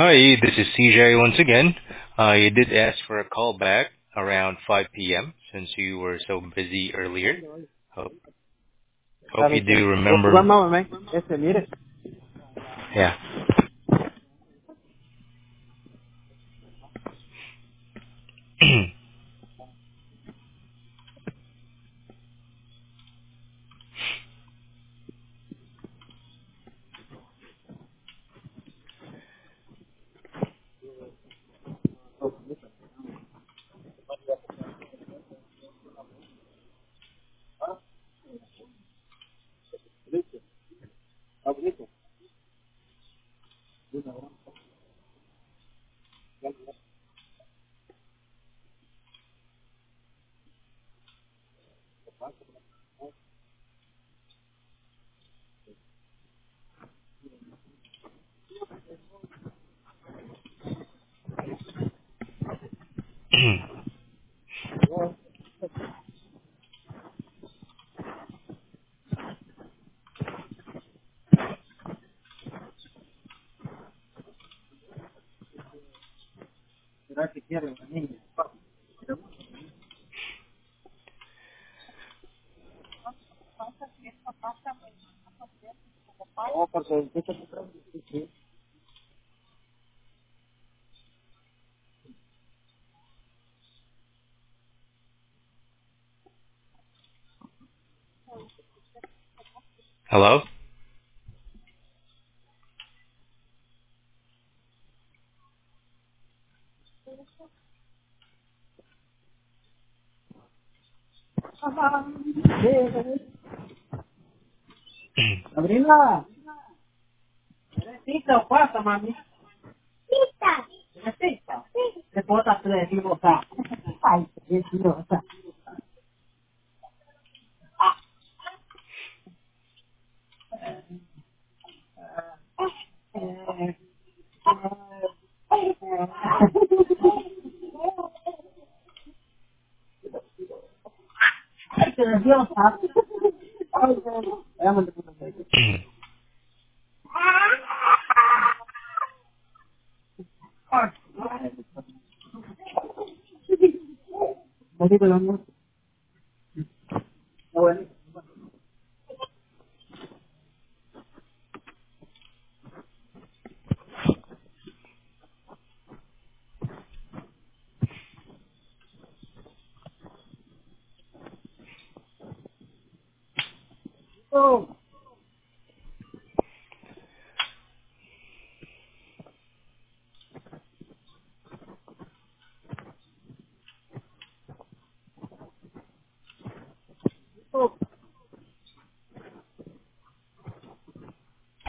Hi, this is CJ once again. You did ask for a call back around 5 p.m. since you were so busy earlier. Hope, hope you Permíteme. do One remember. moment, man. Mire. Yeah. Será que quiere la niña. No, porque el techo se prende. Sí, sí. Hello? Sabrina, necesito pasa, mami. Necesita. Te puedo estar nerviosa. Ay, qué nerviosa. Ay, qué nerviosa. Ay, déjame te puedo decir. Bonito el amor. Está bueno. Oh.